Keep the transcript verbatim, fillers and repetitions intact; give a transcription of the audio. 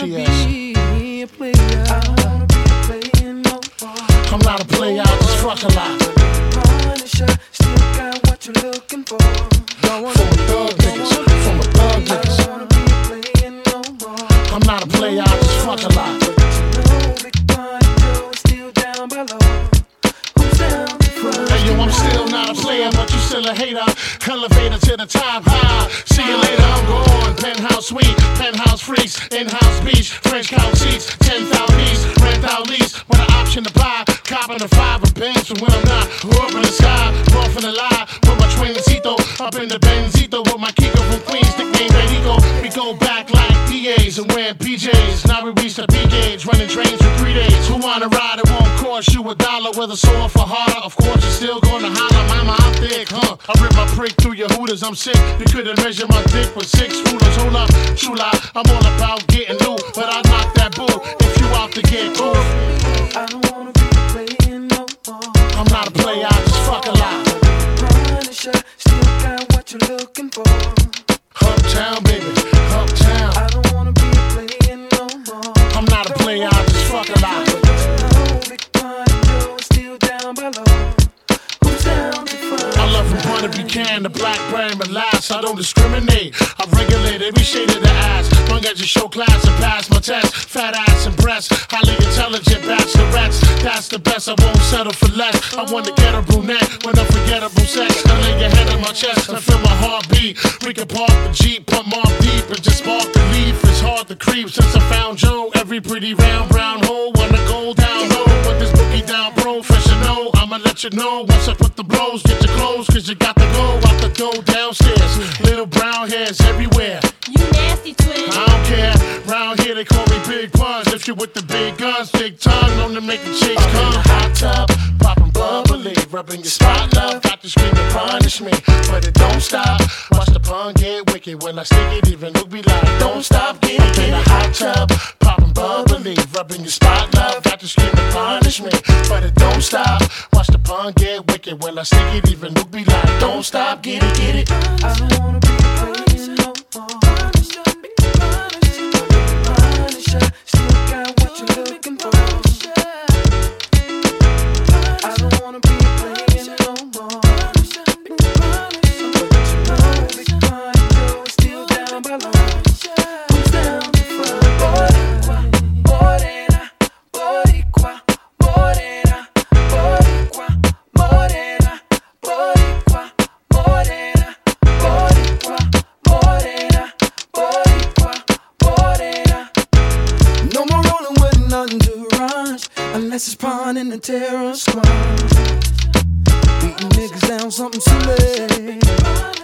she is. I don't wanna be a player no more. I'm not a player, I just fuck a lot. Punisher, still got what you're looking for. From a thug niggas, from a thug I niggas. don't wanna be a player no more. I'm not a player, I just fuck a lot. But you know Big Pun Joe is still down below. Who's down before? Hey yo, I'm still not a player, but you still a hater. Elevator to the top high. See you later, I'm gone. Penthouse suite, penthouse freaks, in-house beach, French couch seats, ten thousand east, rent out lease, with an option to buy. Copping a five of Benz from when I'm not. Up in the sky, rough in the lie, with my twincito, up in the Benzito, with my Kiko from Queens, nickname Benito. We go back like D As and wearing P Js. Now we reach the P gauge, running trains for three days. Who wanna ride? It won't cost you a dollar, whether sore for harder. Of course, you're still gonna holler, mama, I'm thick, huh? I rip my prick through your hooters, I'm sick. You couldn't measure my dick with six rulers. Hold up, chula, I'm all about getting loot, but I knock that bull if you out to get cool. I don't wanna be a player no more. I'm not a player, I just fuck a lot. Punisher, still got what you're looking for. Uptown, baby, uptown. I don't wanna be a player no more. I'm not a player, I just fuck a lot. But you know Big Pun Joe is still down below. Who's down before? I love from Butter Buchanan, the black brand, but last I don't discriminate. I regulate every shade of the ass, long as you show class and pass my test. Fat ass and breasts, highly intelligent bachelorettes. That's the best, I won't settle for less. I want to get a brunette with unforgettable sex. I lay your head on my chest and feel my heartbeat. We can park the Jeep, pump more deep, and just spark the leaf. It's hard to creep since I found Joe. Every pretty round brown hole wanna go down low. Put this boogie down professional. I'ma let you know once I put the blows. Get your clothes, cause you got to go out the door downstairs. Little brown hairs everywhere. You nasty twin. I don't care. Round here they call me Big Puns. If you with the big guns, big tongue, known to make the chicks come. In the hot tub, popping bubbly, rubbing your spot, love. Got to scream and punish me, but it don't stop. Watch the pun get wicked when I stick it. Even Luke be like, don't stop, get it. In the hot tub, popping bubbly, rubbing your spot, love. Got to scream and punish me, but it don't stop. Watch the pun get wicked when I stick it. Even Luke be like, don't stop, get it, get it. I don't wanna be a player no more. Punisher, still got what you're looking for. I don't wanna be a player no more. But you know Big Pun Joe is still down below. Who's down before? Morena, Boricua, Morena, Boricua, Morena, Boricua, Morena, Boricua, Morena, Boricua, Morena. No more rolling with nothing to rush, unless it's Pun in the terror squad. Beating niggas down something silly.